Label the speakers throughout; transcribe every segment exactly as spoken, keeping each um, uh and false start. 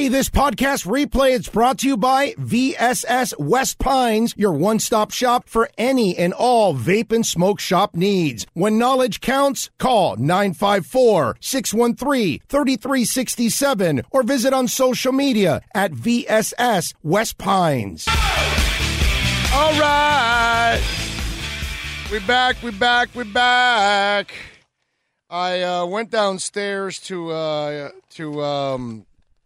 Speaker 1: this podcast replay is brought to you by V S S West Pines, your one-stop shop for any and all vape and smoke shop needs. When knowledge counts, call nine five four, six one three, three three six seven or visit on social media at V S S West Pines.
Speaker 2: All right. We back, we back, we back. I uh, went downstairs to uh, to um,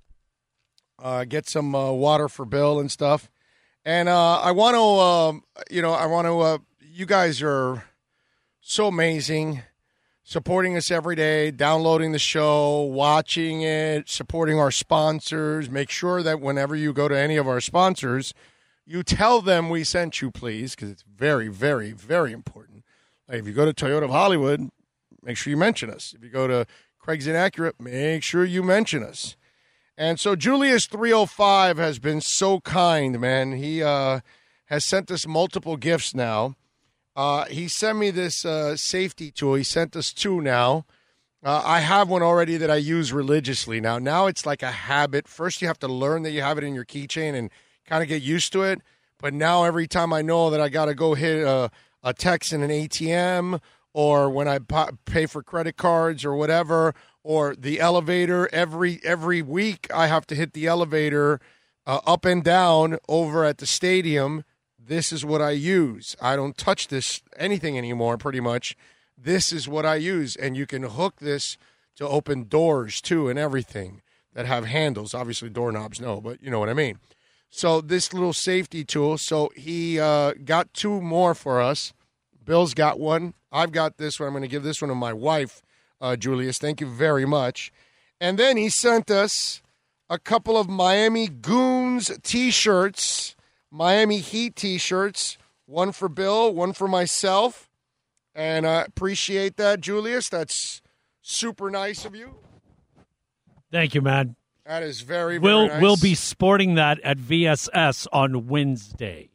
Speaker 2: uh, get some uh, water for Bill and stuff, and uh, I want to, uh, you know, I want to. Uh, you guys are so amazing, supporting us every day, downloading the show, watching it, supporting our sponsors. Make sure that whenever you go to any of our sponsors, you tell them we sent you, please, because it's very, very, very important. Like if you go to Toyota of Hollywood, make sure you mention us. If you go to Craig's Inaccurate, make sure you mention us. And so Julius three oh five has been so kind, man. He uh, has sent us multiple gifts now. Uh, he sent me this uh, safety tool. He sent us two now. Uh, I have one already that I use religiously now. Now it's like a habit. First you have to learn that you have it in your keychain and kind of get used to it. But now every time I know that I got to go hit a, a text in an A T M or when I pay for credit cards or whatever, or the elevator, every every week I have to hit the elevator uh, up and down over at the stadium. This is what I use. I don't touch this anything anymore, pretty much. This is what I use, and you can hook this to open doors, too, and everything that have handles. Obviously, doorknobs, no, but you know what I mean. So this little safety tool, so he uh, got two more for us. Bill's got one. I've got this one. I'm going to give this one to my wife, uh, Julius. Thank you very much. And then he sent us a couple of Miami Goons T-shirts, Miami Heat T-shirts, one for Bill, one for myself. And I appreciate that, Julius. That's super nice of you.
Speaker 3: Thank you, man.
Speaker 2: That is very, very
Speaker 3: we'll,
Speaker 2: nice.
Speaker 3: We'll be sporting that at V S S on Wednesday.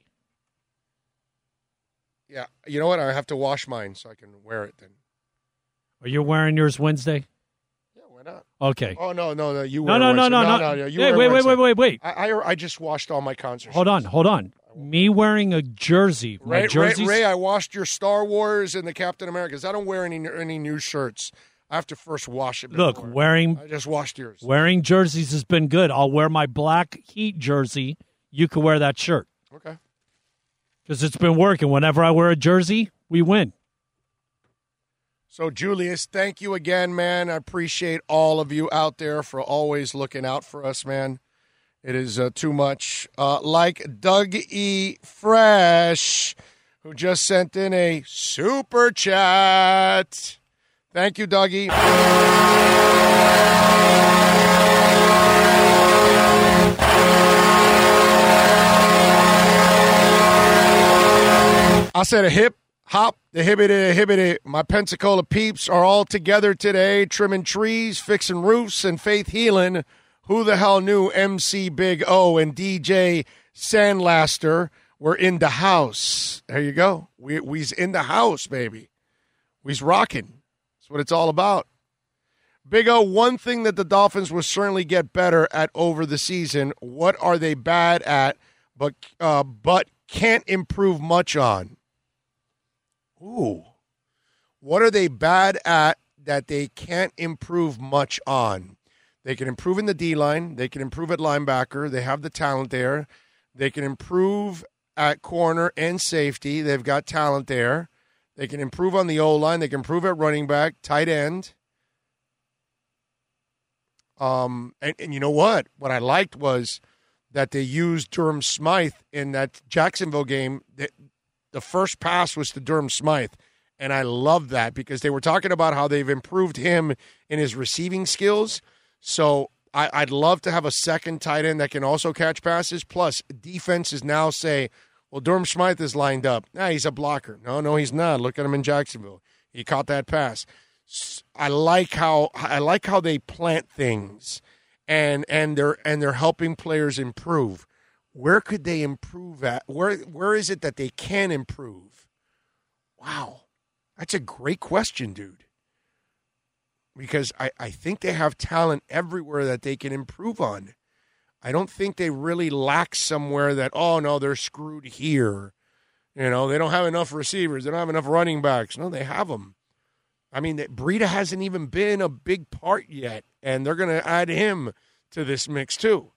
Speaker 2: Yeah, you know what? I have to wash mine so I can wear it then.
Speaker 3: Are you wearing yours Wednesday?
Speaker 2: Yeah, why not?
Speaker 3: Okay.
Speaker 2: Oh, no, no, no. You
Speaker 3: no,
Speaker 2: wear
Speaker 3: no,
Speaker 2: Wednesday.
Speaker 3: no, no,
Speaker 2: no,
Speaker 3: no,
Speaker 2: no. You
Speaker 3: hey,
Speaker 2: wear
Speaker 3: wait,
Speaker 2: Wednesday.
Speaker 3: wait, wait, wait, wait.
Speaker 2: I, I, I just washed all my concert
Speaker 3: Hold on,
Speaker 2: shirts.
Speaker 3: hold on. Me wearing a jersey. My
Speaker 2: Ray,
Speaker 3: jerseys.
Speaker 2: Ray, Ray, I washed your Star Wars and the Captain Americas. I don't wear any any new shirts. I have to first wash it before.
Speaker 3: Look, wearing
Speaker 2: I just washed yours.
Speaker 3: Wearing jerseys has been good. I'll wear my black Heat jersey. You can wear that shirt.
Speaker 2: Okay.
Speaker 3: Because it's been working. Whenever I wear a jersey, we win.
Speaker 2: So, Julius, thank you again, man. I appreciate all of you out there for always looking out for us, man. It is uh, too much. Uh, like Doug E. Fresh, who just sent in a super chat. Thank you, Dougie. I said a hip, hop, the hibbity, hibbity. My Pensacola peeps are all together today, trimming trees, fixing roofs, and faith healing. Who the hell knew M C Big O and D J Sandlaster were in the house? There you go. We, we's in the house, baby. We's rocking. That's what it's all about. Big O, one thing that the Dolphins will certainly get better at over the season. What are they bad at, but uh, but can't improve much on? Ooh. What are they bad at that they can't improve much on? They can improve in the D-line. They can improve at linebacker. They have the talent there. They can improve at corner and safety. They've got talent there. They can improve on the O-line. They can improve at running back, tight end. Um, and, and you know what? What I liked was that they used Durham Smythe in that Jacksonville game. The, the first pass was to Durham Smythe, and I love that because they were talking about how they've improved him in his receiving skills. So I, I'd love to have a second tight end that can also catch passes. Plus, defenses now say, well, Durham Smythe is lined up. Nah, he's a blocker. No, no, he's not. Look at him in Jacksonville. He caught that pass. I like how I like how they plant things, and and they're and they're helping players improve. Where could they improve at? Where where is it that they can improve? Wow, that's a great question, dude. Because I, I think they have talent everywhere that they can improve on. I don't think they really lack somewhere that, oh, no, they're screwed here. You know, they don't have enough receivers. They don't have enough running backs. No, they have them. I mean, Breida hasn't even been a big part yet, and they're going to add him to this mix too.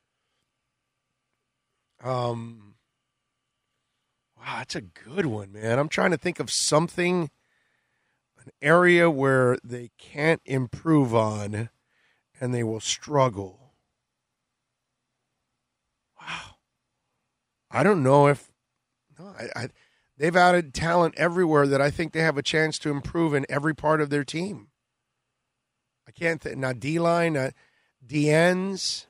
Speaker 2: Um, wow, that's a good one, man. I'm trying to think of something, an area where they can't improve on, and they will struggle. Wow. I don't know if no, I, I they've added talent everywhere that I think they have a chance to improve in every part of their team. I can't think. Not D-line, not D-ends.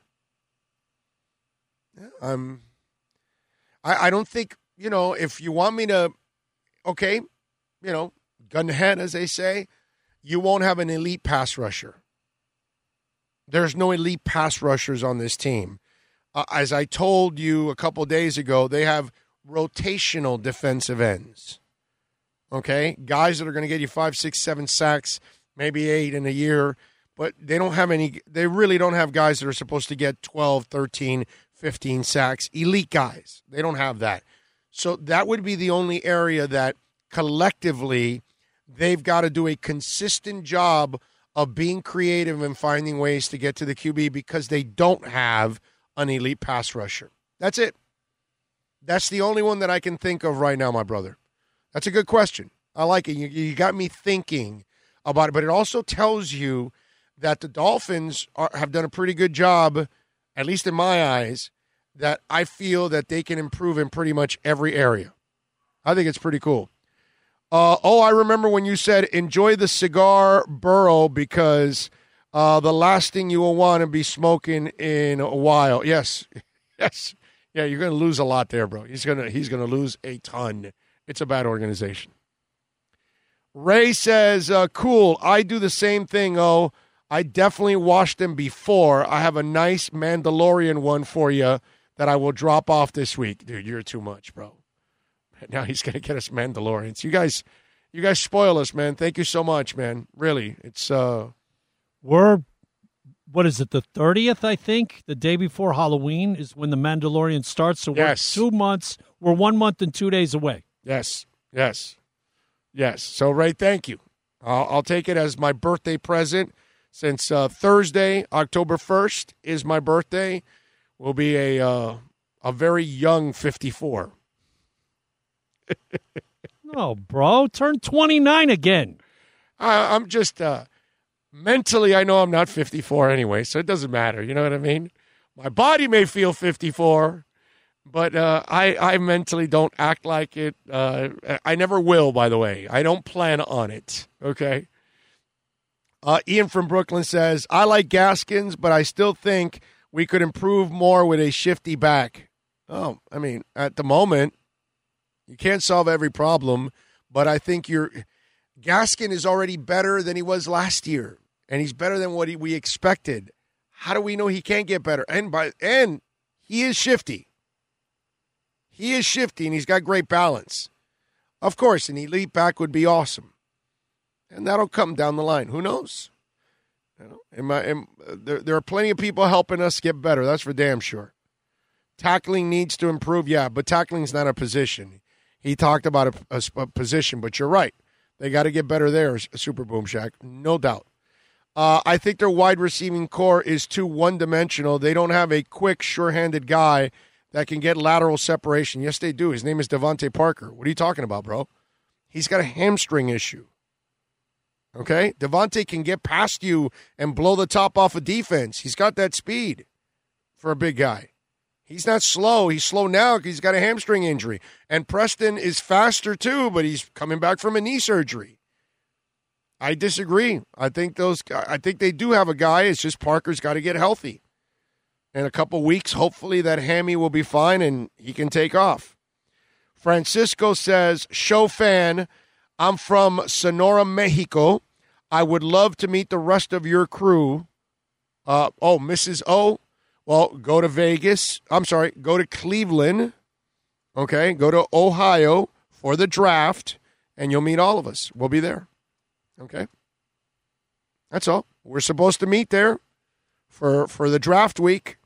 Speaker 2: Um, I, I don't think, you know, if you want me to, okay, you know, gun to head, as they say, you won't have an elite pass rusher. There's no elite pass rushers on this team. Uh, as I told you a couple days ago, they have rotational defensive ends. Okay? Guys that are going to get you five, six, seven sacks, maybe eight in a year, but they don't have any, they really don't have guys that are supposed to get twelve, thirteen, fifteen sacks. Elite guys. They don't have that. So that would be the only area that collectively they've got to do a consistent job of being creative and finding ways to get to the Q B because they don't have an elite pass rusher. That's it. That's the only one that I can think of right now, my brother. That's a good question. I like it. You, you got me thinking about it, but it also tells you that the Dolphins are, have done a pretty good job, at least in my eyes, that I feel that they can improve in pretty much every area. I think it's pretty cool. Uh, oh, I remember when you said, enjoy the cigar, Burrow, because uh, the last thing you will want to be smoking in a while. Yes, yes. Yeah, you're going to lose a lot there, bro. He's going to he's going to lose a ton. It's a bad organization. Ray says, uh, cool, I do the same thing, oh. I definitely watched them before. I have a nice Mandalorian one for you that I will drop off this week. Dude, you're too much, bro. Now he's going to get us Mandalorians. You guys you guys spoil us, man. Thank you so much, man. Really. It's uh
Speaker 3: We're, what is it, the thirtieth, I think? The day before Halloween is when the Mandalorian starts. So we're
Speaker 2: yes.
Speaker 3: two months. We're one month and two days away.
Speaker 2: Yes, yes, yes. So, Ray, thank you. I'll, I'll take it as my birthday present. Since uh, Thursday, October first, is my birthday, will be a uh, a very young fifty-four.
Speaker 3: No, bro. Turn twenty-nine again.
Speaker 2: I, I'm just, uh, mentally, I know I'm not fifty-four anyway, so it doesn't matter. You know what I mean? My body may feel fifty-four, but uh, I, I mentally don't act like it. Uh, I never will, by the way. I don't plan on it, okay? Uh, Ian from Brooklyn says, I like Gaskins, but I still think we could improve more with a shifty back. Oh, I mean, at the moment, you can't solve every problem, but I think you're Gaskin is already better than he was last year, and he's better than what he, we expected. How do we know he can't get better? And by and he is shifty. He is shifty, and he's got great balance. Of course, an elite back would be awesome. And that'll come down the line. Who knows? You know, am I, am, there, there are plenty of people helping us get better. That's for damn sure. Tackling needs to improve, yeah, but tackling's not a position. He talked about a, a, a position, but you're right. They got to get better there, Super Boom Shack, no doubt. Uh, I think their wide receiving core is too one-dimensional. They don't have a quick, sure-handed guy that can get lateral separation. Yes, they do. His name is Devontae Parker. What are you talking about, bro? He's got a hamstring issue. Okay? Devontae can get past you and blow the top off of defense. He's got that speed for a big guy. He's not slow. He's slow now because he's got a hamstring injury. And Preston is faster too, but he's coming back from a knee surgery. I disagree. I think those. I think they do have a guy. It's just Parker's got to get healthy. In a couple weeks, hopefully that hammy will be fine and he can take off. Francisco says, show fan, I'm from Sonora, Mexico. I would love to meet the rest of your crew. Uh, oh, Missus O, well, go to Vegas. I'm sorry, go to Cleveland. Okay, go to Ohio for the draft, and you'll meet all of us. We'll be there. Okay? That's all. We're supposed to meet there for, for the draft week.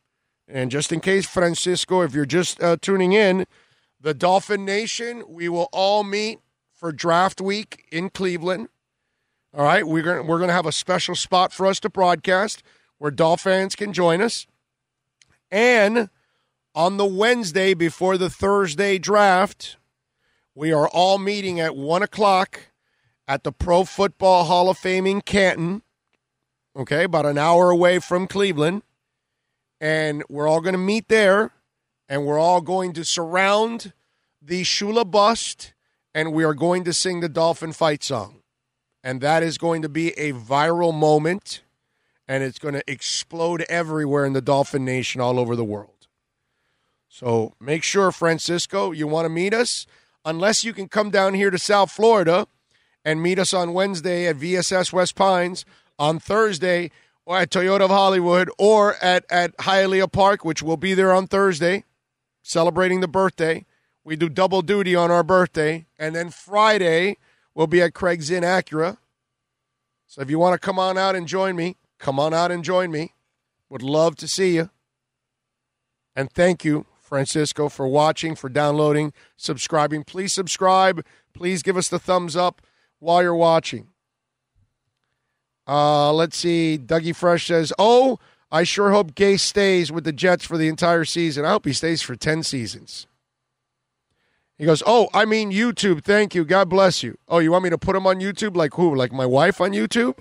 Speaker 2: And just in case, Francisco, if you're just uh, tuning in, the Dolphin Nation, we will all meet for draft week in Cleveland. All right, we're going we're going to have a special spot for us to broadcast where Dolphin fans can join us. And on the Wednesday before the Thursday draft, we are all meeting at one o'clock at the Pro Football Hall of Fame in Canton, okay, about an hour away from Cleveland. And we're all going to meet there, and we're all going to surround the Shula bust, and we are going to sing the Dolphin fight song. And that is going to be a viral moment, and it's going to explode everywhere in the Dolphin Nation all over the world. So make sure, Francisco, you want to meet us. Unless you can come down here to South Florida and meet us on Wednesday at V S S West Pines, on Thursday or at Toyota of Hollywood, or at, at Hialeah Park, which will be there on Thursday, celebrating the birthday. We do double duty on our birthday. And then Friday, we'll be at Craig's Inn Acura. So if you want to come on out and join me, come on out and join me. Would love to see you. And thank you, Francisco, for watching, for downloading, subscribing. Please subscribe. Please give us the thumbs up while you're watching. Uh, let's see. Dougie Fresh says, oh, I sure hope Gase stays with the Jets for the entire season. I hope he stays for ten seasons. He goes, oh, I mean YouTube. Thank you. God bless you. Oh, you want me to put him on YouTube? Like who? Like my wife on YouTube?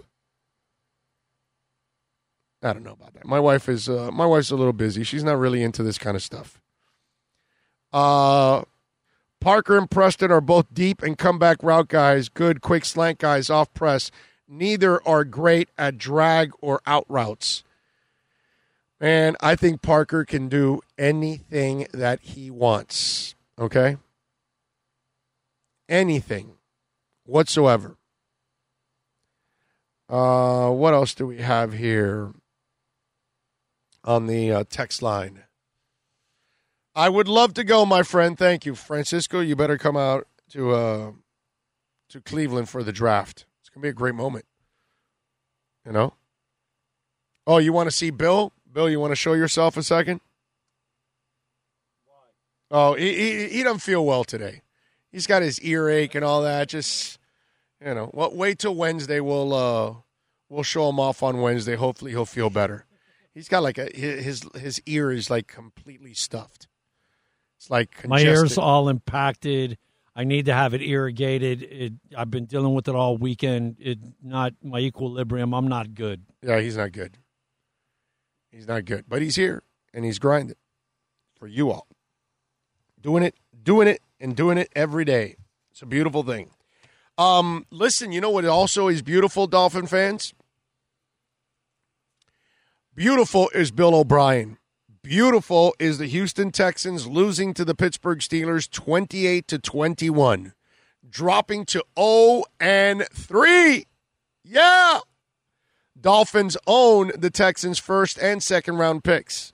Speaker 2: I don't know about that. My wife is uh, my wife's a little busy. She's not really into this kind of stuff. Uh, Parker and Preston are both deep and comeback route guys, good, quick slant guys off press. Neither are great at drag or out routes. Man, I think Parker can do anything that he wants, okay? Anything whatsoever. Uh, what else do we have here on the uh, text line? I would love to go, my friend. Thank you. Francisco, you better come out to uh, to Cleveland for the draft. It's going to be a great moment. You know? Oh, you want to see Bill? Bill, you want to show yourself a second? Why? Oh, he, he, he doesn't feel well today. He's got his earache and all that. Just, you know, well, wait till Wednesday. We'll, uh, we'll show him off on Wednesday. Hopefully he'll feel better. He's got like a, his, his ear is like completely stuffed. It's like congested.
Speaker 3: My ear's all impacted. I need to have it irrigated. It, I've been dealing with it all weekend. It not my equilibrium. I'm not good.
Speaker 2: Yeah, he's not good. He's not good. But he's here, and he's grinding for you all. Doing it, doing it, and doing it every day. It's a beautiful thing. Um, listen, you know what also is beautiful, Dolphin fans? Beautiful is Bill O'Brien. Beautiful is the Houston Texans losing to the Pittsburgh Steelers twenty-eight to twenty-one, dropping to oh and three. Yeah. Dolphins own the Texans' first and second round picks.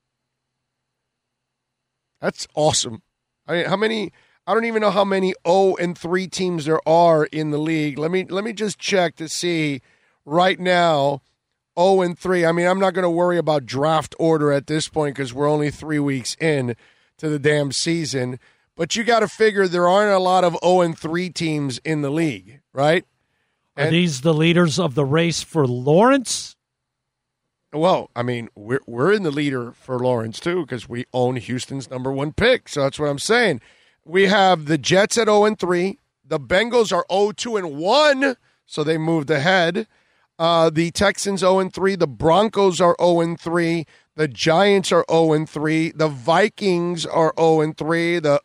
Speaker 2: That's awesome. I mean, how many? I don't even know how many oh and three teams there are in the league. Let me let me just check to see right now. oh and three. I mean, I'm not going to worry about draft order at this point because we're only three weeks in to the damn season. But you got to figure there aren't a lot of oh and three teams in the league, right?
Speaker 3: Are
Speaker 2: And,
Speaker 3: these the leaders of the race for Lawrence?
Speaker 2: well, I mean, we're we're in the leader for Lawrence too because we own Houston's number one pick. So that's what I'm saying. We have the Jets at oh and three. The Bengals are oh two and one, so they moved ahead. Uh, the Texans oh and three. The Broncos are oh and three. The Giants are oh and three. The Vikings are oh and three. The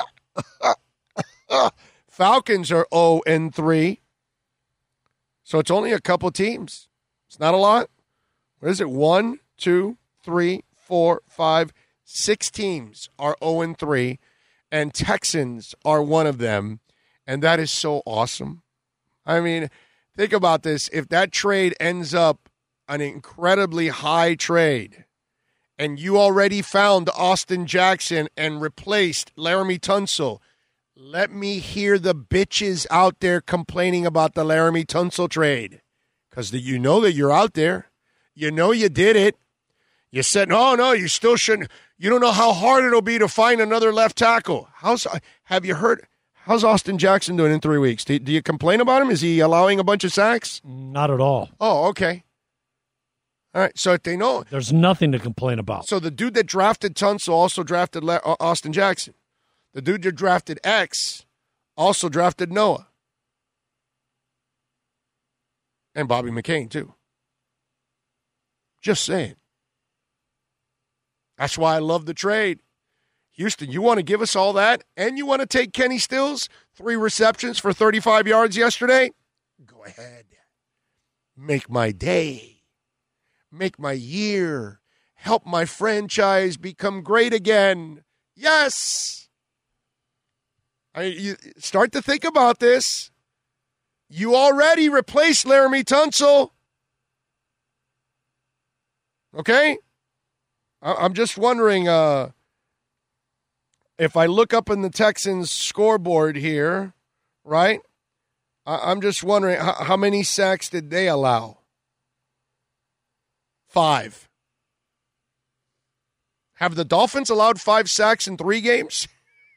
Speaker 2: Falcons are oh and three. So it's only a couple teams. It's not a lot. What is it? One, two, three, four, five, six teams are oh and three, and Texans are one of them, and that is so awesome. I mean, think about this. If that trade ends up an incredibly high trade, and you already found Austin Jackson and replaced Laramie Tunsil, let me hear the bitches out there complaining about the Laramie Tunsil trade. Because you know that you're out there. You know you did it. You said, no, no, you still shouldn't. You don't know how hard it'll be to find another left tackle. How's have you heard? How's Austin Jackson doing in three weeks? Do, do you complain about him? Is he allowing a bunch of sacks?
Speaker 3: Not at all.
Speaker 2: Oh, okay. All right, so if they know.
Speaker 3: There's nothing to complain about.
Speaker 2: So the dude that drafted Tunsil also drafted Le- Austin Jackson. The dude that drafted X also drafted Noah. And Bobby McCain, too. Just saying. That's why I love the trade. Houston, you want to give us all that, and you want to take Kenny Stills, three receptions for thirty-five yards yesterday? Go ahead. Make my day. Make my year. Help my franchise become great again. Yes. I, you start to think about this. You already replaced Laramie Tunsil. Okay? I'm just wondering uh, if I look up in the Texans scoreboard here, right? I'm just wondering how, how many sacks did they allow? Five. Have the Dolphins allowed five sacks in three games?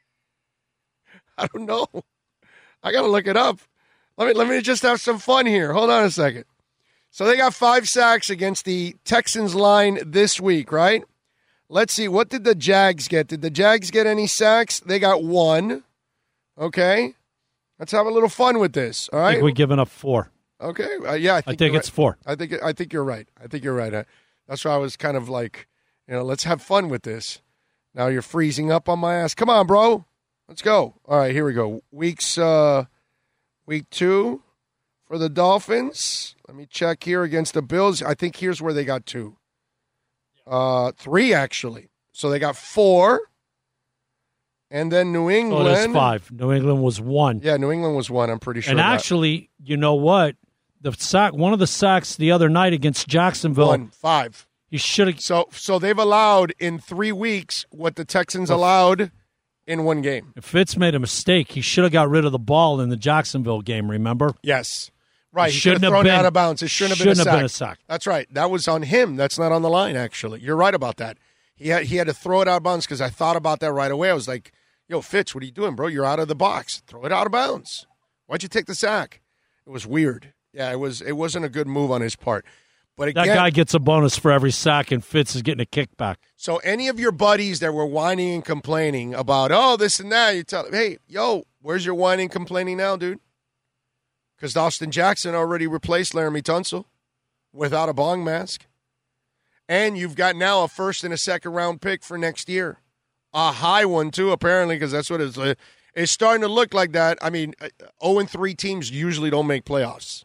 Speaker 2: I don't know. I got to look it up. Let me let me just have some fun here. Hold on a second. So they got five sacks against the Texans line this week, right? Let's see. What did the Jags get? Did the Jags get any sacks? They got one. Okay. Let's have a little fun with this. All right.
Speaker 3: I think we're giving up four.
Speaker 2: Okay. Uh, yeah, I think,
Speaker 3: I think it's
Speaker 2: right.
Speaker 3: four.
Speaker 2: I think I think you're right. I think you're right. I, that's why I was kind of like, you know, let's have fun with this. Now you're freezing up on my ass. Come on, bro. Let's go. All right, here we go. Weeks, uh, week two for the Dolphins. Let me check here against the Bills. I think here's where they got two. Uh, three, actually. So they got four. And then New England.
Speaker 3: Oh, there's five. New England was one.
Speaker 2: Yeah, New England was one, I'm pretty sure.
Speaker 3: And actually, you know what? The sack, one of the sacks the other night against Jacksonville.
Speaker 2: One, five.
Speaker 3: You should have.
Speaker 2: So, so they've allowed in three weeks what the Texans allowed in one game.
Speaker 3: If Fitz made a mistake, he should have got rid of the ball in the Jacksonville game, remember?
Speaker 2: Yes. Right.
Speaker 3: It
Speaker 2: he
Speaker 3: shouldn't
Speaker 2: could have
Speaker 3: have
Speaker 2: thrown it
Speaker 3: been,
Speaker 2: out of bounds. It shouldn't,
Speaker 3: shouldn't
Speaker 2: have, been
Speaker 3: have
Speaker 2: a
Speaker 3: been a sack.
Speaker 2: That's right. That was on him. That's not on the line, actually. You're right about that. He had, he had to throw it out of bounds because I thought about that right away. I was like, yo, Fitz, what are you doing, bro? You're out of the box. Throw it out of bounds. Why'd you take the sack? It was weird. Yeah, it, was, it wasn't a good move on his part. But again,
Speaker 3: that guy gets a bonus for every sack, and Fitz is getting a kickback.
Speaker 2: So any of your buddies that were whining and complaining about, oh, this and that, you tell them, hey, yo, where's your whining and complaining now, dude? Because Austin Jackson already replaced Laramie Tunsil without a bong mask. And you've got now a first and a second round pick for next year. A high one, too, apparently, because that's what it's, uh, it's starting to look like that. I mean, oh and three teams usually don't make playoffs.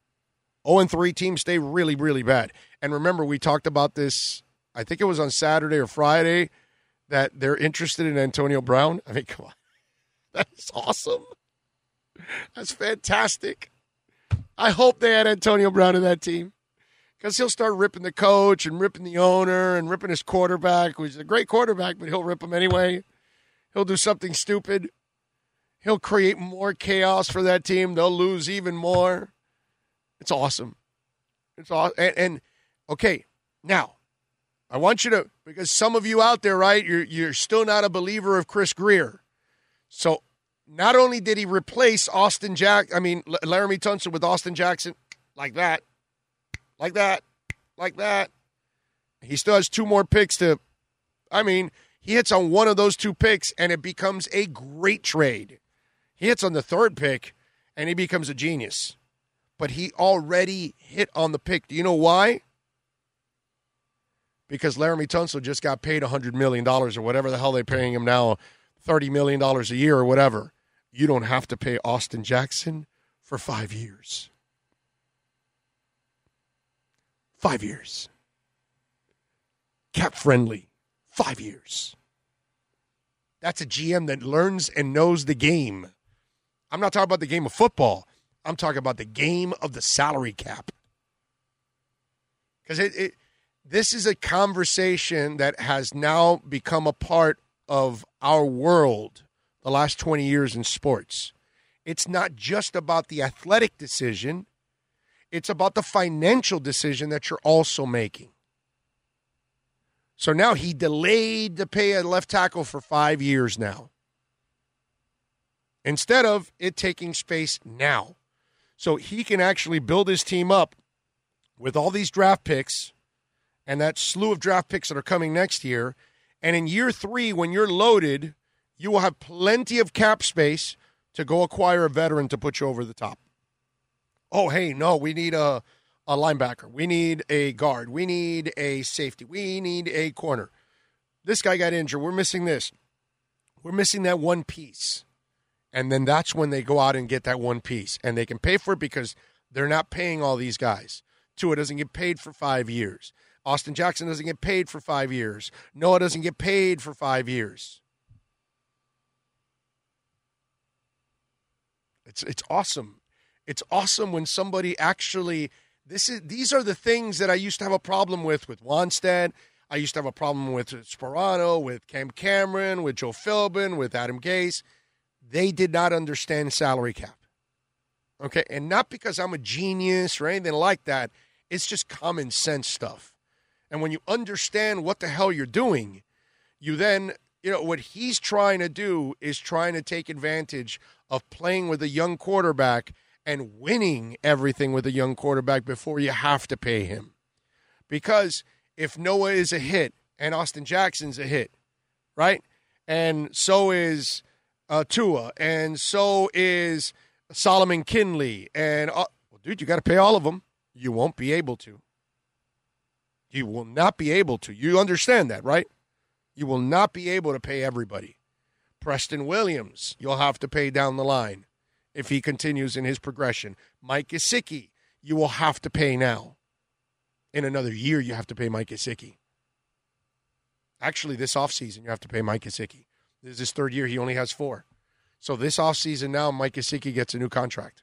Speaker 2: oh and three teams stay really, really bad. And remember, we talked about this, I think it was on Saturday or Friday, that they're interested in Antonio Brown. I mean, come on. That's awesome. That's fantastic. I hope they had Antonio Brown in that team because he'll start ripping the coach and ripping the owner and ripping his quarterback, who's a great quarterback, but he'll rip him anyway. He'll do something stupid. He'll create more chaos for that team. They'll lose even more. It's awesome. It's awesome. And, and okay, now I want you to, because some of you out there, right, you're you're still not a believer of Chris Grier. So not only did he replace Austin Jack, I mean Laramie Tunsil with Austin Jackson like that, like that, like that. He still has two more picks to. I mean, he hits on one of those two picks, and it becomes a great trade. He hits on the third pick, and he becomes a genius. But he already hit on the pick. Do you know why? Because Laramie Tunsil just got paid one hundred million dollars or whatever the hell they're paying him now, thirty million dollars a year or whatever. You don't have to pay Austin Jackson for five years. Five years. Cap friendly. Five years. That's a G M that learns and knows the game. I'm not talking about the game of football. I'm talking about the game of the salary cap. Because it, it, this is a conversation that has now become a part of our world the last twenty years in sports. It's not just about the athletic decision. It's about the financial decision that you're also making. So now he delayed to pay a left tackle for five years now, instead of it taking space now. So he can actually build his team up with all these draft picks and that slew of draft picks that are coming next year. And in year three, when you're loaded, you will have plenty of cap space to go acquire a veteran to put you over the top. Oh, hey, no, we need a, a linebacker. We need a guard. We need a safety. We need a corner. This guy got injured. We're missing this. We're missing that one piece. And then that's when they go out and get that one piece. And they can pay for it because they're not paying all these guys. Tua doesn't get paid for five years. Austin Jackson doesn't get paid for five years. Noah doesn't get paid for five years. It's it's awesome. It's awesome when somebody actually this is these are the things that I used to have a problem with with Wanstead. I used to have a problem with Sperano, with Cam Cameron, with Joe Philbin, with Adam Gase. They did not understand salary cap. Okay, and not because I'm a genius or anything like that. It's just common sense stuff. And when you understand what the hell you're doing, you then, you know, what he's trying to do is trying to take advantage of playing with a young quarterback and winning everything with a young quarterback before you have to pay him. Because if Noah is a hit and Austin Jackson's a hit, right? And so is uh, Tua, and so is Solomon Kinley. And, uh, well, dude, you got to pay all of them. You won't be able to. You will not be able to. You understand that, right? You will not be able to pay everybody. Preston Williams, you'll have to pay down the line if he continues in his progression. Mike Gesicki, you will have to pay now. In another year, you have to pay Mike Gesicki. Actually, this offseason, you have to pay Mike Gesicki. This is his third year. He only has four. So this offseason now, Mike Gesicki gets a new contract.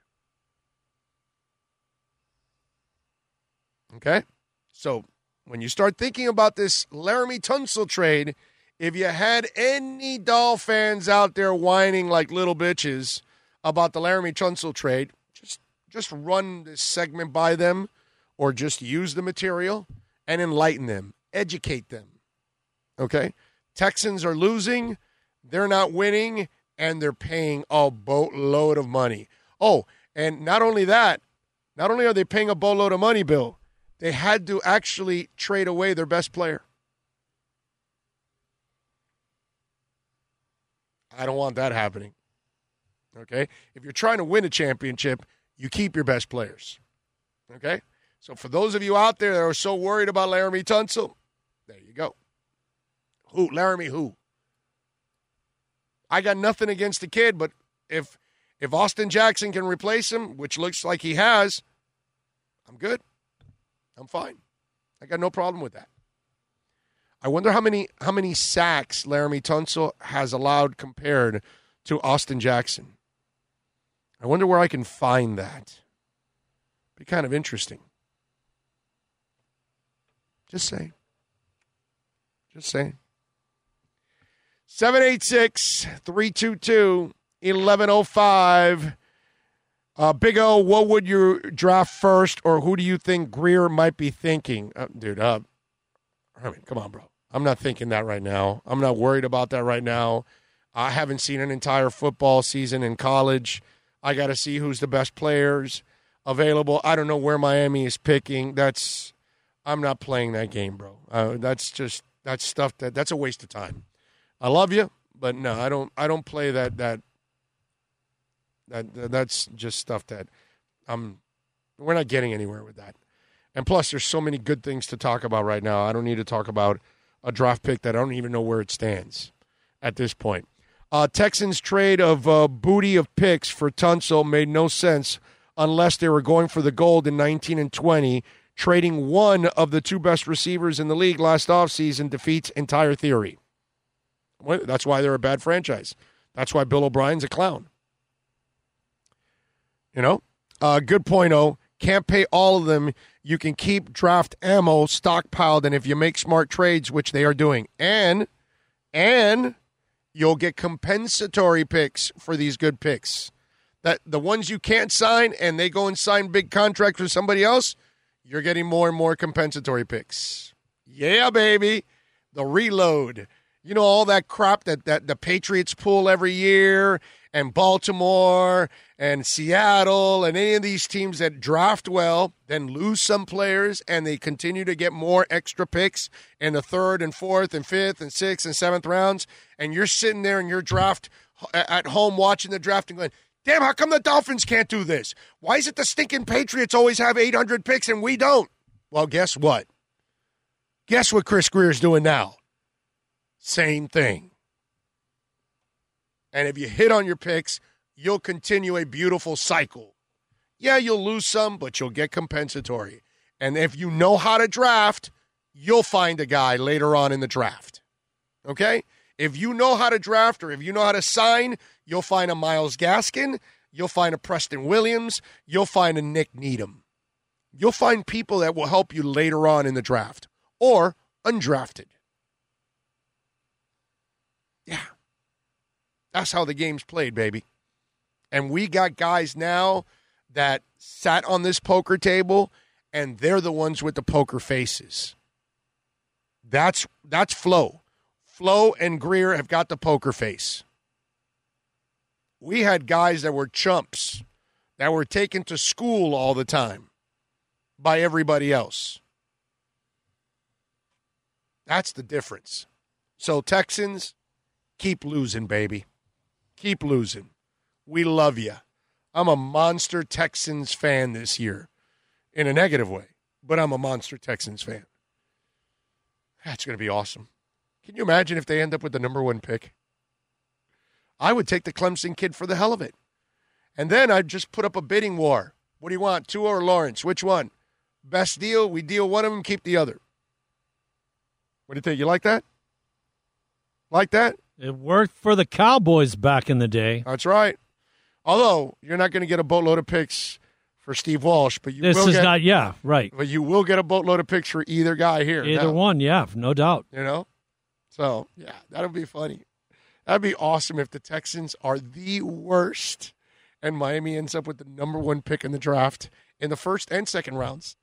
Speaker 2: Okay? So when you start thinking about this Laramie Tunsil trade, if you had any Doll fans out there whining like little bitches about the Laramie Tunsil trade, just just run this segment by them or just use the material and enlighten them, educate them. Okay? Texans are losing, they're not winning, and they're paying a boatload of money. Oh, and not only that, not only are they paying a boatload of money, Bill, they had to actually trade away their best player. I don't want that happening. Okay? If you're trying to win a championship, you keep your best players. Okay? So for those of you out there that are so worried about Laramie Tunsil, there you go. Who? Laramie who? I got nothing against the kid, but if if Austin Jackson can replace him, which looks like he has, I'm good. I'm fine. I got no problem with that. I wonder how many how many sacks Laramie Tunsil has allowed compared to Austin Jackson. I wonder where I can find that. Be kind of interesting. Just saying. Just saying. seven eight six, three two two, one one zero five. Uh, Big O, what would you draft first, or who do you think Greer might be thinking? Uh, dude, uh, I mean, come on, bro. I'm not thinking that right now. I'm not worried about that right now. I haven't seen an entire football season in college. I got to see who's the best players available. I don't know where Miami is picking. That's I'm not playing that game, bro. Uh, that's just that's stuff that that's a waste of time. I love you, but no, I don't. I don't play that that. That that's just stuff that um we're not getting anywhere with that. And plus, there's so many good things to talk about right now. I don't need to talk about a draft pick that I don't even know where it stands at this point. Uh, Texans trade of uh, booty of picks for Tunsil made no sense unless they were going for the gold in nineteen and twenty. Trading one of the two best receivers in the league last offseason defeats entire theory. That's why they're a bad franchise. That's why Bill O'Brien's a clown. You know, uh, good point, O. Can't pay all of them. You can keep draft ammo stockpiled, and if you make smart trades, which they are doing, and and you'll get compensatory picks for these good picks. That the ones you can't sign, and they go and sign big contracts with somebody else, you're getting more and more compensatory picks. Yeah, baby. the reload. You know, all that crap that, that the Patriots pull every year, and Baltimore and Seattle and any of these teams that draft well, then lose some players, and they continue to get more extra picks in the third and fourth and fifth and sixth and seventh rounds, and you're sitting there in your draft at home watching the draft and going, damn, how come the Dolphins can't do this? Why is it the stinking Patriots always have eight hundred picks and we don't? Well, guess what? Guess what Chris Grier's doing now? Same thing. And if you hit on your picks, you'll continue a beautiful cycle. Yeah, you'll lose some, but you'll get compensatory. And if you know how to draft, you'll find a guy later on in the draft. Okay? If you know how to draft or if you know how to sign, you'll find a Myles Gaskin, you'll find a Preston Williams, you'll find a Nick Needham. You'll find people that will help you later on in the draft or undrafted. Yeah. That's how the game's played, baby. And we got guys now that sat on this poker table, and they're the ones with the poker faces. That's that's Flo. Flo and Grier have got the poker face. We had guys that were chumps, that were taken to school all the time by everybody else. That's the difference. So Texans, keep losing, baby. Keep losing. We love you. I'm a monster Texans fan this year. In a negative way. But I'm a monster Texans fan. That's going to be awesome. Can you imagine if they end up with the number one pick? I would take the Clemson kid for the hell of it. And then I'd just put up a bidding war. What do you want, Tua or Lawrence? Which one? Best deal, we deal one of them, keep the other. What do you think? You like that? Like that?
Speaker 3: It worked for the Cowboys back in the day.
Speaker 2: That's right. Although, you're not going to get a boatload of picks for Steve Walsh, but you
Speaker 3: this
Speaker 2: will
Speaker 3: is
Speaker 2: get,
Speaker 3: not, yeah, right.
Speaker 2: But you will get a boatload of picks for either guy here.
Speaker 3: Either
Speaker 2: now.
Speaker 3: one, yeah, no doubt.
Speaker 2: You know? So, yeah, that'll be funny. That'd be awesome if the Texans are the worst and Miami ends up with the number one pick in the draft in the first and second rounds.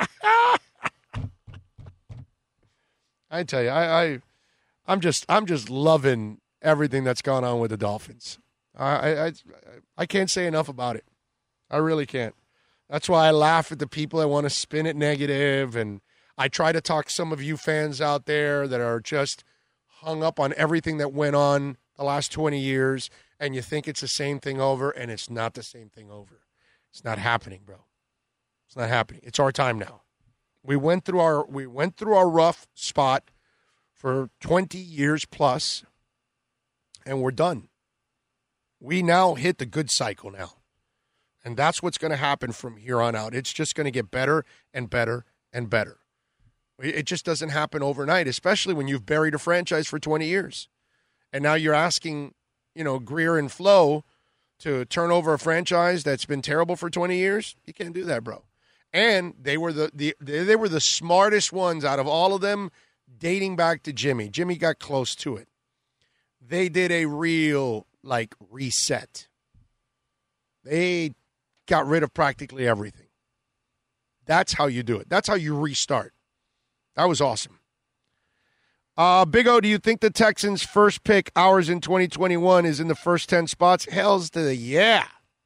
Speaker 2: I tell you, I, I, I'm just, I'm just loving everything that's gone on with the Dolphins. I, I, I can't say enough about it. I really can't. That's why I laugh at the people that want to spin it negative, and I try to talk some of you fans out there that are just hung up on everything that went on the last twenty years, and you think it's the same thing over, and it's not the same thing over. It's not happening, bro. It's not happening. It's our time now. We went through our we went through our rough spot for twenty years plus, and we're done. We now hit the good cycle now. And that's what's going to happen from here on out. It's just going to get better and better and better. It just doesn't happen overnight, especially when you've buried a franchise for twenty years. And now you're asking, you know, Grier and Flo to turn over a franchise that's been terrible for twenty years. You can't do that, bro. And they were the, the they were the smartest ones out of all of them, dating back to Jimmy. Jimmy got close to it. They did a real, like, reset. They got rid of practically everything. That's how you do it. That's how you restart. That was awesome. Uh, Big O, do you think the Texans' first pick, ours in twenty twenty-one, is in the first ten spots? Hell's to the yeah.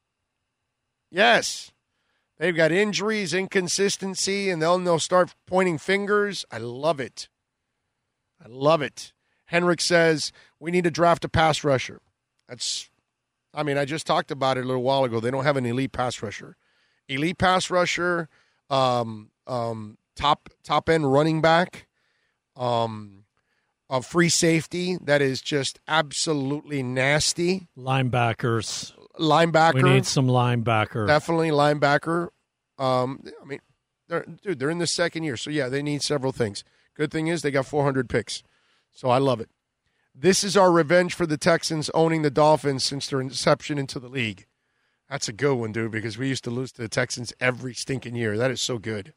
Speaker 2: Yes. They've got injuries, inconsistency, and they'll, they'll start pointing fingers. I love it. I love it. Henrik says, we need to draft a pass rusher. That's, I mean, I just talked about it a little while ago. They don't have an elite pass rusher. Elite pass rusher, um, um, top top end running back, um, a free safety that is just absolutely nasty.
Speaker 3: Linebackers.
Speaker 2: Linebacker.
Speaker 3: We need some linebacker.
Speaker 2: Definitely linebacker. Um, I mean, they're, dude, they're in the second year. So, yeah, they need several things. Good thing is they got four hundred picks. So I love it. This is our revenge for the Texans owning the Dolphins since their inception into the league. That's a good one, dude, because we used to lose to the Texans every stinking year. That is so good.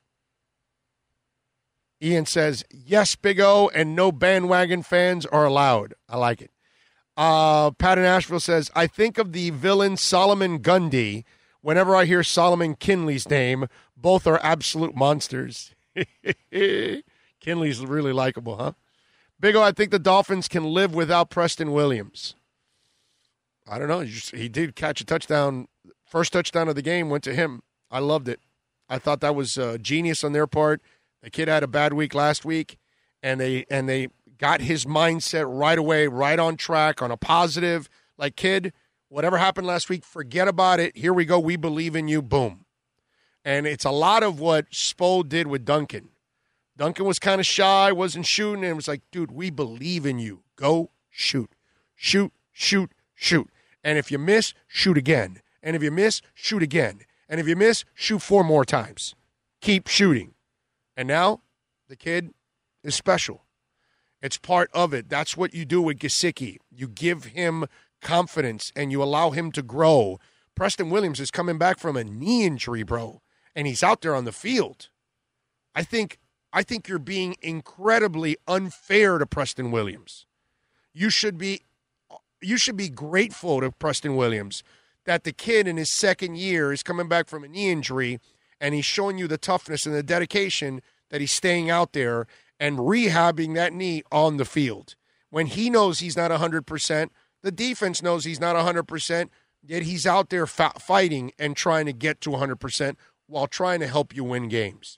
Speaker 2: Ian says, yes, Big O, and no bandwagon fans are allowed. I like it. Uh, Pat in Asheville says, I think of the villain Solomon Gundy. Whenever I hear Solomon Kinley's name, both are absolute monsters. Kinley's really likable, huh? Big O, I think the Dolphins can live without Preston Williams. I don't know. He, just, he did catch a touchdown. First touchdown of the game went to him. I loved it. I thought that was uh, genius on their part. The kid had a bad week last week, and they and they got his mindset right away, right on track, on a positive. Like, kid, whatever happened last week, forget about it. Here we go. We believe in you. Boom. And it's a lot of what Spo did with Duncan. Duncan was kind of shy, wasn't shooting, and it was like, dude, we believe in you. Go shoot. Shoot, shoot, shoot. And if you miss, shoot again. And if you miss, shoot again. And if you miss, shoot four more times. Keep shooting. And now the kid is special. It's part of it. That's what you do with Gesicki. You give him confidence and you allow him to grow. Preston Williams is coming back from a knee injury, bro, and he's out there on the field. I think I think you're being incredibly unfair to Preston Williams. You should be you should be grateful to Preston Williams that the kid in his second year is coming back from a knee injury and he's showing you the toughness and the dedication that he's staying out there and rehabbing that knee on the field. When he knows he's not one hundred percent, the defense knows he's not one hundred percent, yet he's out there fa- fighting and trying to get to one hundred percent while trying to help you win games.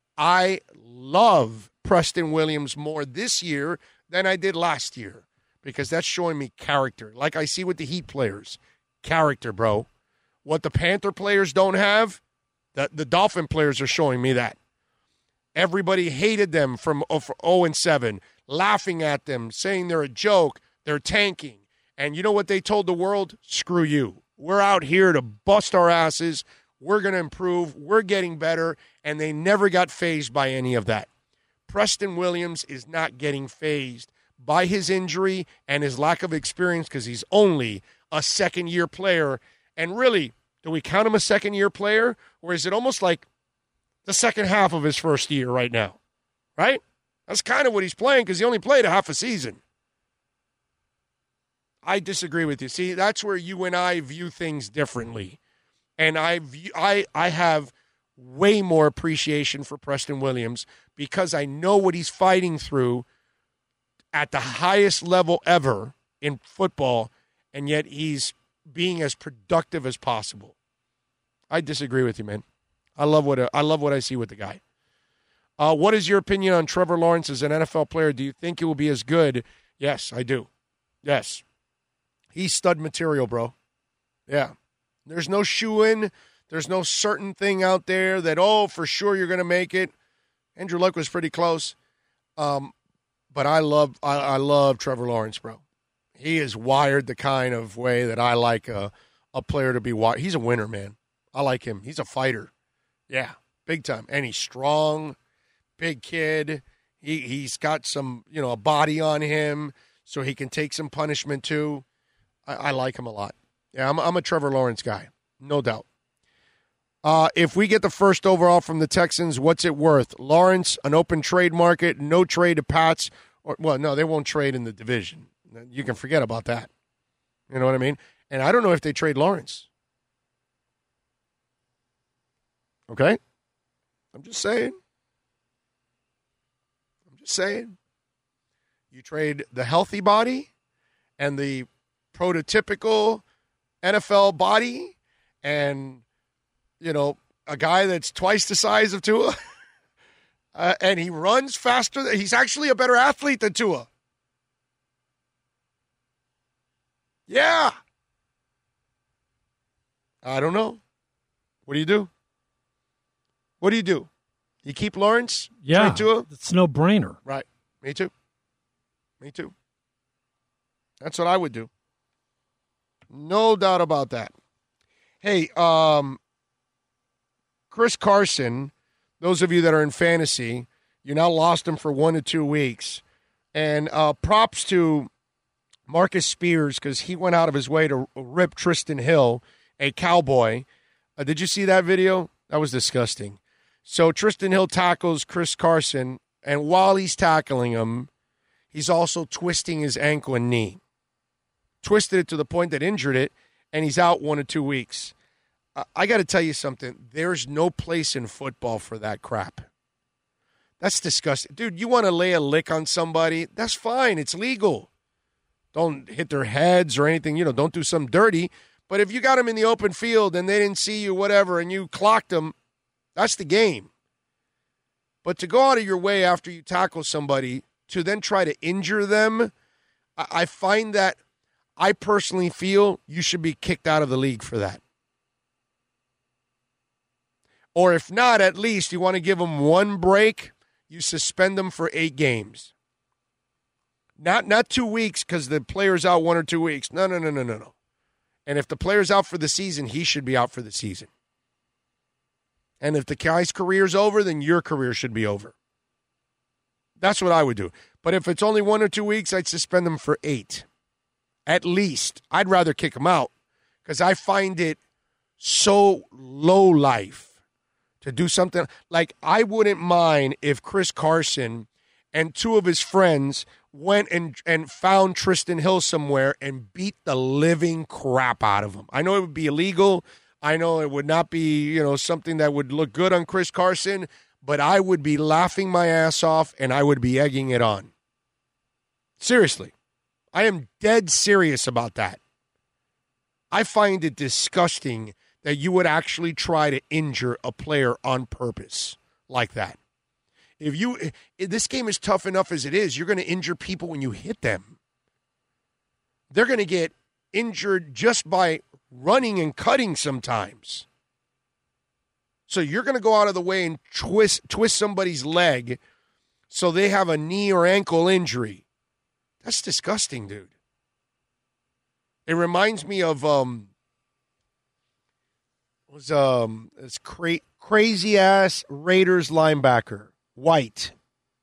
Speaker 2: I love Preston Williams more this year than I did last year because that's showing me character. Like I see with the Heat players, character, bro. What the Panther players don't have, the, the Dolphin players are showing me that. Everybody hated them from oh and seven, laughing at them, saying they're a joke, they're tanking. And you know what they told the world? Screw you. We're out here to bust our asses. We're going to improve. We're getting better. And they never got fazed by any of that. Preston Williams is not getting fazed by his injury and his lack of experience because he's only a second-year player. And really, do we count him a second-year player? Or is it almost like the second half of his first year right now? Right? That's kind of what he's playing because he only played a half a season. I disagree with you. See, that's where you and I view things differently. And I view, I I have way more appreciation for Preston Williams because I know what he's fighting through at the highest level ever in football, and yet he's being as productive as possible. I disagree with you, man. I love what I love what I see with the guy. Uh, what is your opinion on Trevor Lawrence as an N F L player? Do you think he will be as good? Yes, I do. Yes. He's stud material, bro. Yeah. There's no shoe-in. There's no certain thing out there that, oh, for sure you're going to make it. Andrew Luck was pretty close. Um, but I love I, I love Trevor Lawrence, bro. He is wired the kind of way that I like a, a player to be wired. He's a winner, man. I like him. He's a fighter. Yeah, big time. And he's strong, big kid. He, he's got some, you know, a body on him so he can take some punishment too. I, I like him a lot. Yeah, I'm, I'm a Trevor Lawrence guy, no doubt. Uh, if we get the first overall from the Texans, what's it worth? Lawrence, an open trade market, no trade to Pats. Or, well, no, they won't trade in the division. You can forget about that. You know what I mean? And I don't know if they trade Lawrence. Okay? I'm just saying. I'm just saying. You trade the healthy body and the prototypical N F L body and, you know, a guy that's twice the size of Tua uh, and he runs faster. He's actually a better athlete than Tua. Yeah. I don't know. What do you do? What do you do? You keep Lawrence?
Speaker 3: Yeah.
Speaker 2: Trade Tua?
Speaker 3: It's no brainer.
Speaker 2: Right. Me too. Me too. That's what I would do. No doubt about that. Hey, um, Chris Carson, those of you that are in fantasy, you now lost him for one to two weeks. And uh, props to Marcus Spears because he went out of his way to rip Tristan Hill, a Cowboy. Uh, did you see that video? That was disgusting. So Tristan Hill tackles Chris Carson, and while he's tackling him, he's also twisting his ankle and knee. Twisted it to the point that injured it, and he's out one or two weeks. Uh, I got to tell you something. There's no place in football for that crap. That's disgusting. Dude, you want to lay a lick on somebody? That's fine. It's legal. Don't hit their heads or anything. You know, don't do something dirty. But if you got them in the open field and they didn't see you, whatever, and you clocked them, that's the game. But to go out of your way after you tackle somebody to then try to injure them, I find that I personally feel you should be kicked out of the league for that. Or if not, at least you want to give them one break, you suspend them for eight games. Not not two weeks because the player's out one or two weeks. No, no, no, no, no, no. And if the player's out for the season, he should be out for the season. And if the guy's career's over, then your career should be over. That's what I would do. But if it's only one or two weeks, I'd suspend them for eight. At least. I'd rather kick them out because I find it so low life to do something. Like, I wouldn't mind if Chris Carson and two of his friends went and, and found Tristan Hill somewhere and beat the living crap out of him. I know it would be illegal. I know it would not be, you know, something that would look good on Chris Carson, but I would be laughing my ass off and I would be egging it on. Seriously. I am dead serious about that. I find it disgusting that you would actually try to injure a player on purpose like that. If you, if this game is tough enough as it is, you're going to injure people when you hit them. They're going to get injured just by running and cutting sometimes. So you're going to go out of the way and twist twist somebody's leg so they have a knee or ankle injury. That's disgusting, dude. It reminds me of um was um this cra- crazy ass Raiders linebacker, White.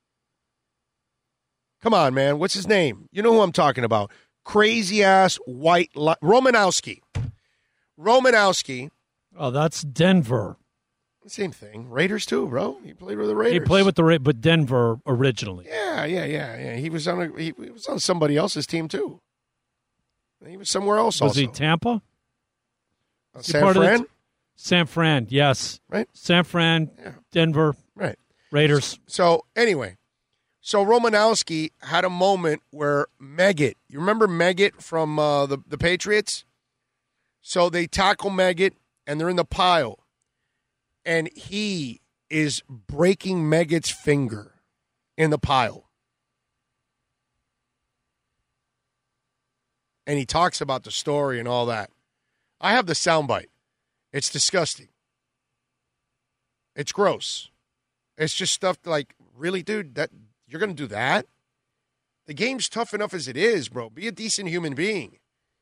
Speaker 2: Come on, man. What's his name? You know who I'm talking about. Crazy ass White li- Romanowski. Romanowski.
Speaker 3: Oh, that's Denver.
Speaker 2: Same thing. Raiders too, bro. He played with the Raiders.
Speaker 3: He played with the Ra- but Denver originally.
Speaker 2: Yeah, yeah, yeah, yeah. He was on a, he, he was on somebody else's team too. He was somewhere else.
Speaker 3: Was
Speaker 2: also.
Speaker 3: he Tampa?
Speaker 2: Uh, San Fran.
Speaker 3: T- San Fran, yes.
Speaker 2: Right.
Speaker 3: San Fran, yeah. Denver,
Speaker 2: right.
Speaker 3: Raiders.
Speaker 2: So anyway, so Romanowski had a moment where Meggett, you remember Meggett from uh, the the Patriots? So they tackle Meggett and they're in the pile. And he is breaking Meggett's finger in the pile. And he talks about the story and all that. I have the soundbite. It's disgusting. It's gross. It's just stuff like, really, dude, that you're going to do that? The game's tough enough as it is, bro. Be a decent human being.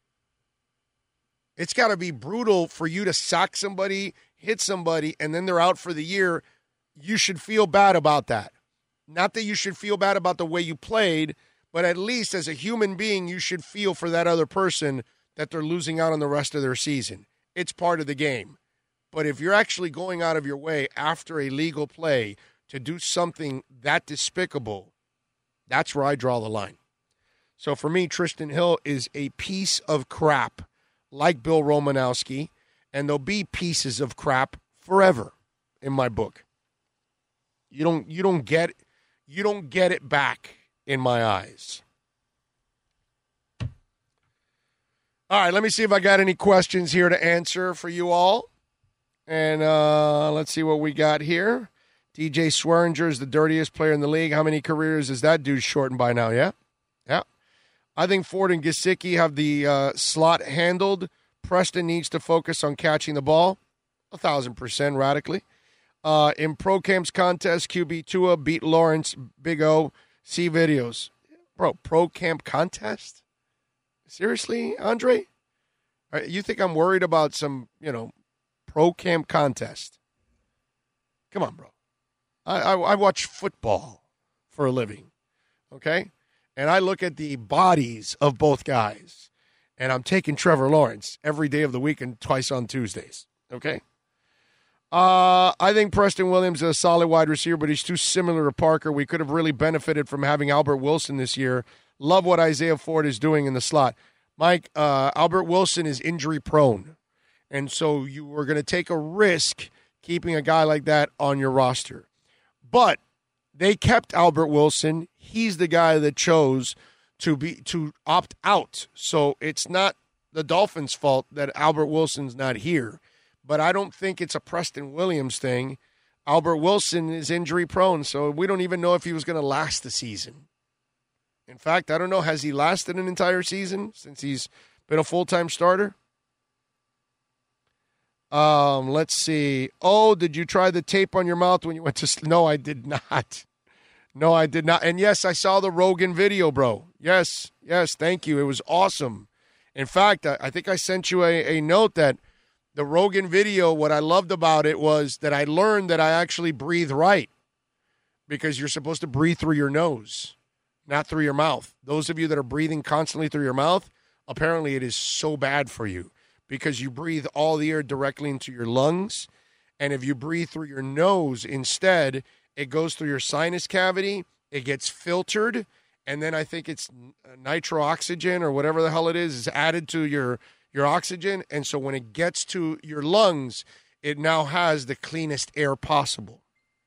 Speaker 2: It's got to be brutal for you to sack somebody, hit somebody, and then they're out for the year. You should feel bad about that. Not that you should feel bad about the way you played, but at least as a human being, you should feel for that other person that they're losing out on the rest of their season. It's part of the game. But if you're actually going out of your way after a legal play to do something that despicable, that's where I draw the line. So for me, Tristan Hill is a piece of crap, like Bill Romanowski, and there'll be pieces of crap forever in my book. You don't you don't get you don't get it back in my eyes. All right, let me see if I got any questions here to answer for you all. And uh, let's see what we got here. D J Swearinger is the dirtiest player in the league. How many careers is that dude shortened by now? Yeah? Yeah. I think Ford and Gesicki have the uh, slot handled. Preston needs to focus on catching the ball. A thousand percent radically. Uh, in Pro Camp's contest, Q B Tua beat Lawrence, Big O. See videos. Bro, Pro Camp contest? Seriously, Andre? You think I'm worried about some, you know, Pro Camp contest? Come on, bro. I, I, I watch football for a living, okay? And I look at the bodies of both guys, and I'm taking Trevor Lawrence every day of the week and twice on Tuesdays, okay? Uh, I think Preston Williams is a solid wide receiver, but he's too similar to Parker. We could have really benefited from having Albert Wilson this year. Love what Isaiah Ford is doing in the slot. Mike, uh, Albert Wilson is injury prone, and so you were going to take a risk keeping a guy like that on your roster. But they kept Albert Wilson. He's the guy that chose to be to opt out. So it's not the Dolphins' fault that Albert Wilson's not here. But I don't think it's a Preston Williams thing. Albert Wilson is injury prone, so we don't even know if he was going to last the season. In fact, I don't know, has he lasted an entire season since he's been a full-time starter? Um, let's see. Oh, did you try the tape on your mouth when you went to sleep? No, I did not. No, I did not. And yes, I saw the Rogan video, bro. Yes, yes, thank you. It was awesome. In fact, I, I think I sent you a, a note that the Rogan video, what I loved about it was that I learned that I actually breathe right, because you're supposed to breathe through your nose, not through your mouth. Those of you that are breathing constantly through your mouth, apparently it is so bad for you, because you breathe all the air directly into your lungs. And if you breathe through your nose instead, it goes through your sinus cavity, it gets filtered, and then I think it's nitro oxygen or whatever the hell it is, is added to your your oxygen, and so when it gets to your lungs, it now has the cleanest air possible.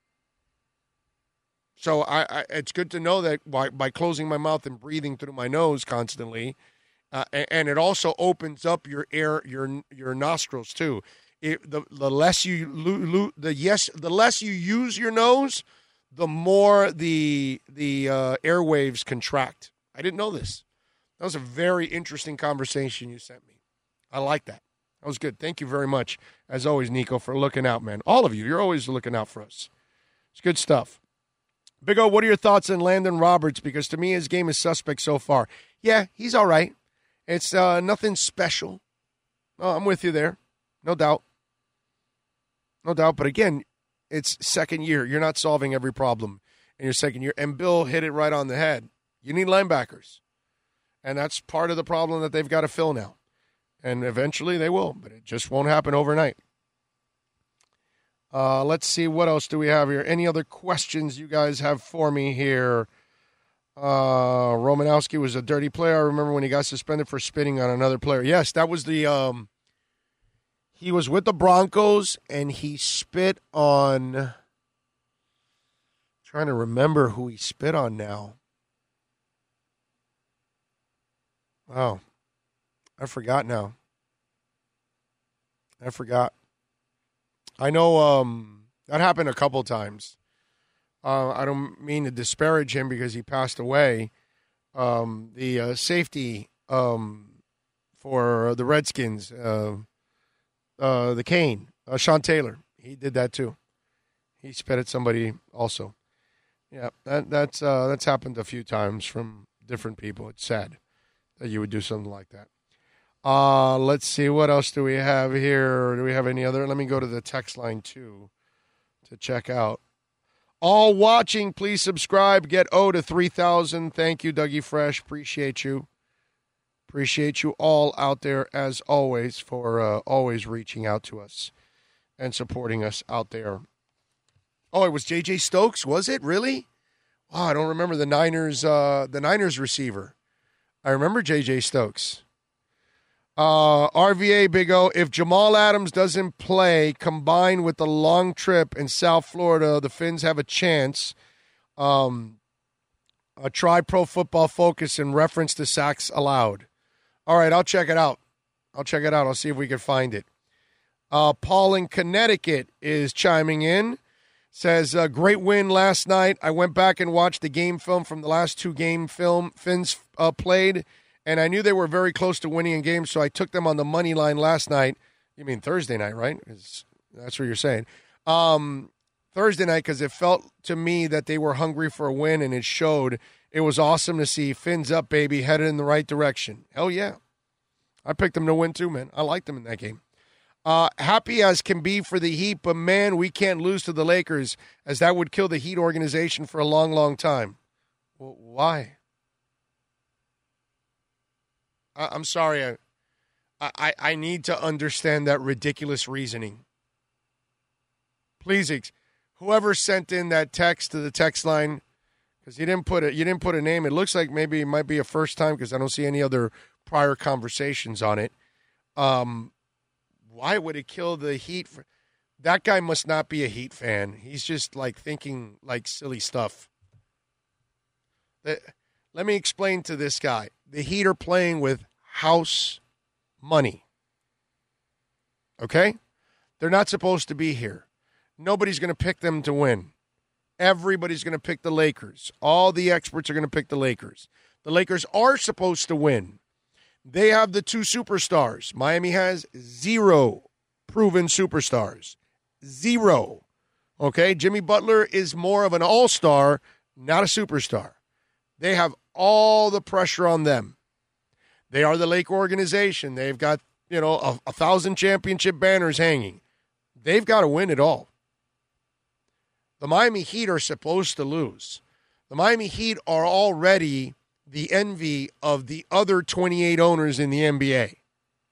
Speaker 2: So I, I it's good to know that by, by closing my mouth and breathing through my nose constantly, uh, and, and it also opens up your air, your your nostrils too. It, the the less you lo, lo, the yes the less you use your nose, the more the the uh, airwaves contract. I didn't know this. That was a very interesting conversation you sent me. I like that. That was good. Thank you very much, as always, Nico, for looking out, man. All of you, you're always looking out for us. It's good stuff. Big O, what are your thoughts on Landon Roberts? Because to me, his game is suspect so far. Yeah, he's all right. It's uh, nothing special. Oh, I'm with you there. No doubt. No doubt. But again, it's second year. You're not solving every problem in your second year. And Bill hit it right on the head. You need linebackers. And that's part of the problem that they've got to fill now. And eventually they will, but it just won't happen overnight. Uh, let's see, what else do we have here? Any other questions you guys have for me here? Uh, Romanowski was a dirty player. I remember when he got suspended for spitting on another player. Yes, that was the um, – he was with the Broncos, and he spit on – I'm trying to remember who he spit on now. Wow. I forgot now. I forgot. I know um, that happened a couple times. Uh, I don't mean to disparage him because he passed away. Um, the uh, safety um, for the Redskins, uh, uh, the Kane, uh, Sean Taylor, he did that too. He spit at somebody also. Yeah, that, that's uh, that's happened a few times from different people. It's sad that you would do something like that. Uh, let's see, what else do we have here? Do we have any other? Let me go to the text line, too, to check out. All watching, please subscribe. Get O to three thousand. Thank you, Dougie Fresh. Appreciate you. Appreciate you all out there, as always, for uh, always reaching out to us and supporting us out there. Oh, it was J J Stokes, was it? Really? Oh, I don't remember the Niners, uh, the Niners receiver. I remember J J Stokes. Uh, R V A, Big O, if Jamal Adams doesn't play, combined with the long trip in South Florida, the Finns have a chance. Um, uh, try Pro Football Focus in reference to sacks allowed. All right, I'll check it out. I'll check it out. I'll see if we can find it. Uh, Paul in Connecticut is chiming in. Says, uh, great win last night. I went back and watched the game film from the last two game film Finns uh, played. And I knew they were very close to winning a game, so I took them on the money line last night. You mean Thursday night, right? It's, that's what you're saying. Um, Thursday night, because it felt to me that they were hungry for a win, and it showed. It was awesome to see Fins up, baby, headed in the right direction. Hell yeah. I picked them to win too, man. I liked them in that game. Uh, happy as can be for the Heat, but, man, we can't lose to the Lakers, as that would kill the Heat organization for a long, long time. Well, why? I'm sorry. I, I I need to understand that ridiculous reasoning. Please, whoever sent in that text to the text line, because you didn't put it, you didn't put a name. It looks like maybe it might be a first time because I don't see any other prior conversations on it. Um, why would it kill the Heat? For, That guy must not be a Heat fan. He's just like thinking like silly stuff. Let me explain to this guy. The Heat are playing with house money. Okay? They're not supposed to be here. Nobody's going to pick them to win. Everybody's going to pick the Lakers. All the experts are going to pick the Lakers. The Lakers are supposed to win. They have the two superstars. Miami has zero proven superstars. Zero. Okay? Jimmy Butler is more of an all-star, not a superstar. They have all the pressure on them. They are the Lake organization. They've got, you know, a, a thousand championship banners hanging. They've got to win it all. The Miami Heat are supposed to lose. The Miami Heat are already the envy of the other twenty-eight owners in the N B A.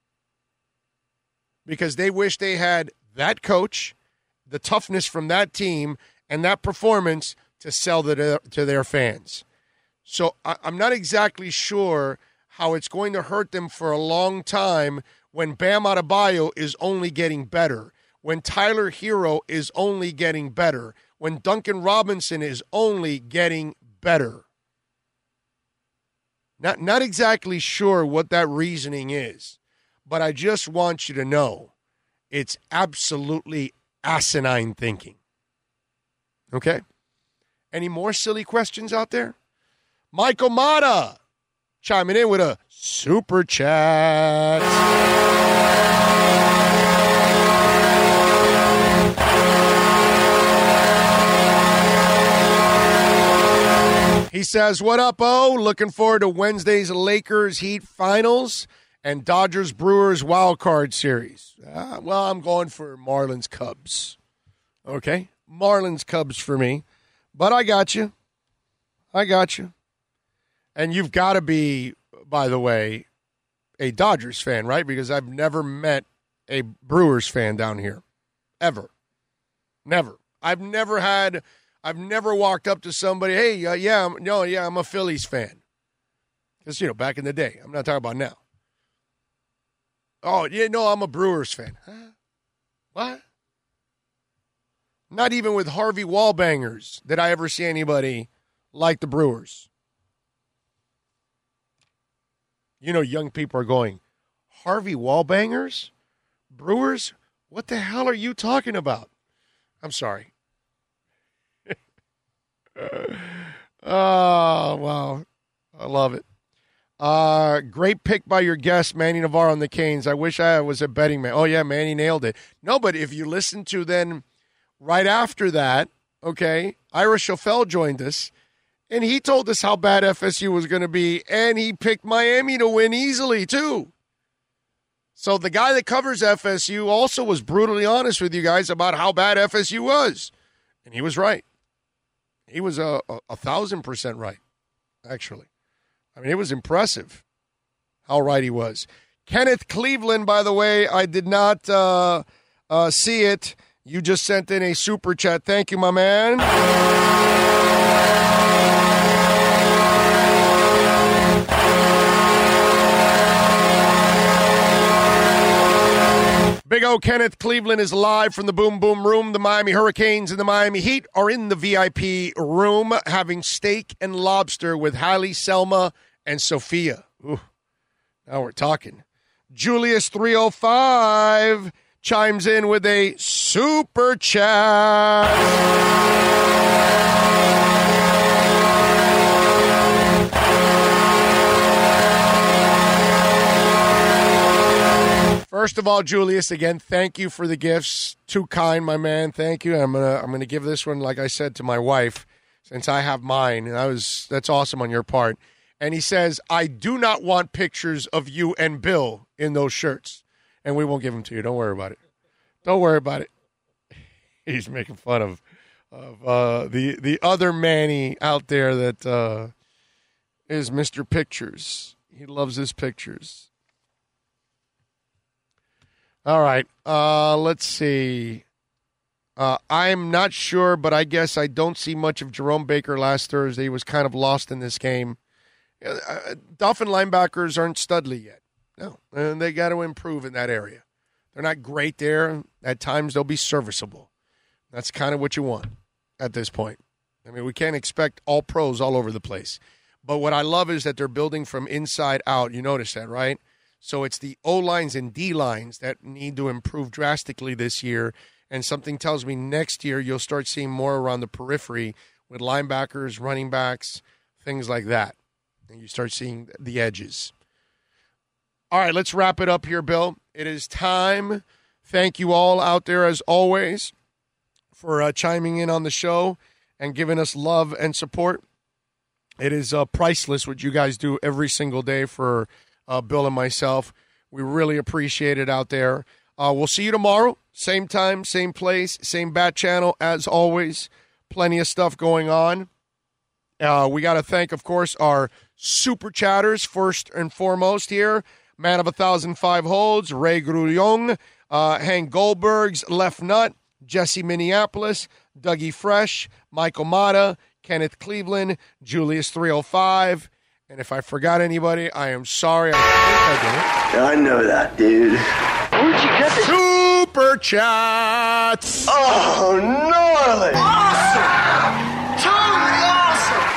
Speaker 2: Because they wish they had that coach, the toughness from that team, and that performance to sell the, to their fans. So I'm not exactly sure how it's going to hurt them for a long time when Bam Adebayo is only getting better, when Tyler Hero is only getting better, when Duncan Robinson is only getting better. Not, not exactly sure what that reasoning is, but I just want you to know it's absolutely asinine thinking. Okay? Any more silly questions out there? Michael Mata chiming in with a super chat. He says, what up, O? Looking forward to Wednesday's Lakers Heat finals and Dodgers Brewers wild card series. Uh, well, I'm going for Marlins Cubs. Okay? Marlins Cubs for me. But I got you. I got you. And you've got to be, by the way, a Dodgers fan, right? Because I've never met a Brewers fan down here. Ever. Never. I've never had, I've never walked up to somebody, hey, uh, yeah, I'm, no, yeah, I'm a Phillies fan. Because, you know, back in the day. I'm not talking about now. Oh, yeah, no, I'm a Brewers fan. Huh? What? Not even with Harvey Wallbangers did I ever see anybody like the Brewers. You know, young people are going, Harvey Wallbangers? Brewers? What the hell are you talking about? I'm sorry. Oh, wow. I love it. Uh, great pick by your guest, Manny Navarro on the Canes. I wish I was a betting man. Oh, yeah, Manny nailed it. No, but if you listen to then right after that, okay, Ira Schoffel joined us. And he told us how bad F S U was going to be, and he picked Miami to win easily, too. So the guy that covers F S U also was brutally honest with you guys about how bad F S U was. And he was right. He was a, a, a thousand percent right, actually. I mean, it was impressive how right he was. Kenneth Cleveland, by the way, I did not uh, uh, see it. You just sent in a super chat. Thank you, my man. Big O Kenneth Cleveland is live from the Boom Boom Room. The Miami Hurricanes and the Miami Heat are in the V I P room having steak and lobster with Hallie, Selma, and Sophia. Ooh, now we're talking. Julius three oh five chimes in with a super chat. First of all, Julius, again, thank you for the gifts. Too kind, my man. Thank you. I'm gonna I'm gonna give this one, like I said, to my wife, since I have mine. And I was that's awesome on your part. And he says, I do not want pictures of you and Bill in those shirts. And we won't give them to you. Don't worry about it. Don't worry about it. He's making fun of of uh, the the other Manny out there that uh, is Mister Pictures. He loves his pictures. All right, uh, let's see. Uh, I'm not sure, but I guess I don't see much of Jerome Baker last Thursday. He was kind of lost in this game. Uh, Dolphin linebackers aren't Studley yet. No, and they got to improve in that area. They're not great there. At times, they'll be serviceable. That's kind of what you want at this point. I mean, we can't expect all pros all over the place. But what I love is that they're building from inside out. You notice that, right? So it's the O-lines and D-lines that need to improve drastically this year. And something tells me next year you'll start seeing more around the periphery with linebackers, running backs, things like that. And you start seeing the edges. All right, let's wrap it up here, Bill. It is time. Thank you all out there, as always, for uh, chiming in on the show and giving us love and support. It is uh, priceless what you guys do every single day for uh, Bill and myself. We really appreciate it out there. Uh, we'll see you tomorrow. Same time, same place, same bat channel as always. Plenty of stuff going on. Uh, we got to thank, of course, our super chatters first and foremost here. Man of a Thousand Five Holds, Ray Grullon, uh, Hank Goldberg's Left Nut, Jesse Minneapolis, Dougie Fresh, Michael Mata, Kenneth Cleveland, Julius three oh five. And if I forgot anybody, I am sorry. I think I
Speaker 4: did it. I know that, dude. Where'd you get this?
Speaker 2: Super chats.
Speaker 4: Oh, gnarly. Awesome. Totally awesome.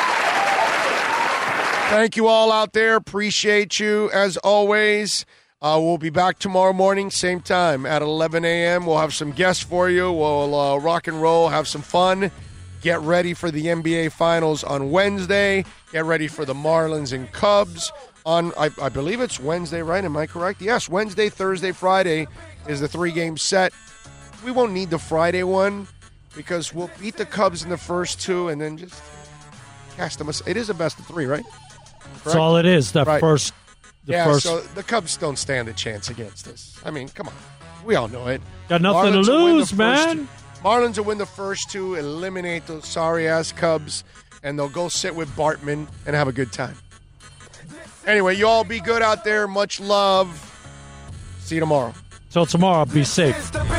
Speaker 2: Thank you all out there. Appreciate you as always. Uh, we'll be back tomorrow morning, same time at eleven a.m. We'll have some guests for you. We'll uh, rock and roll, have some fun. Get ready for the N B A Finals on Wednesday. Get ready for the Marlins and Cubs on, I, I believe it's Wednesday, right? Am I correct? Yes, Wednesday, Thursday, Friday is the three-game set. We won't need the Friday one because we'll beat the Cubs in the first two and then just cast them. It is a best of three, right? Correct?
Speaker 3: That's all it is. The
Speaker 2: right.
Speaker 3: first. The
Speaker 2: yeah,
Speaker 3: first.
Speaker 2: so the Cubs don't stand a chance against us. I mean, come on. We all know it.
Speaker 3: Got nothing
Speaker 2: Marlins
Speaker 3: to lose,
Speaker 2: two,
Speaker 3: man.
Speaker 2: Marlins will win the first two, eliminate those sorry-ass Cubs, and they'll go sit with Bartman and have a good time. Anyway, you all be good out there. Much love. See you tomorrow.
Speaker 3: Till tomorrow, be safe.